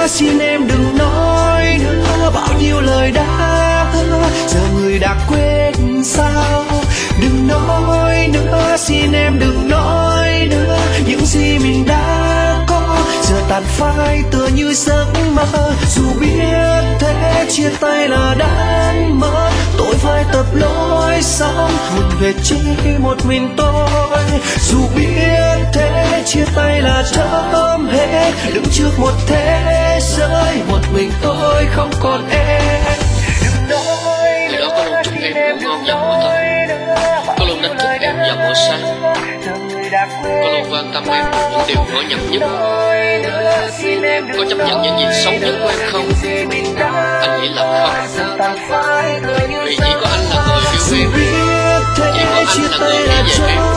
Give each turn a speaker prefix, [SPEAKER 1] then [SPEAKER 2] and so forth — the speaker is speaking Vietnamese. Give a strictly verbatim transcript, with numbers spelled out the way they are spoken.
[SPEAKER 1] nữa, xin em đừng nói nữa bao nhiêu lời đã hứa, giờ người đã quên sao. Đừng nói nữa, xin em đừng nói nữa những gì mình đã có, giờ tàn phai tựa như giấc mơ. Dù biết thế chia tay là đáng mất, tôi phải tập lối sống buồn về chỉ một mình tôi. Dù biết thế chia tay là chấm hết, đứng trước một thế giới một mình tôi không còn em.
[SPEAKER 2] Người đó có luôn chúc em ngủ ngon giấc mỗi tối, có luôn đánh thức em vào mỗi sáng, có luôn quan tâm em những điều nhỏ nhặt nhất. Có chấp nhận những gì xấu nhất của em không? Anh nghĩ là không, vì chỉ có anh là người yêu em, chỉ có anh là người nghĩ về em.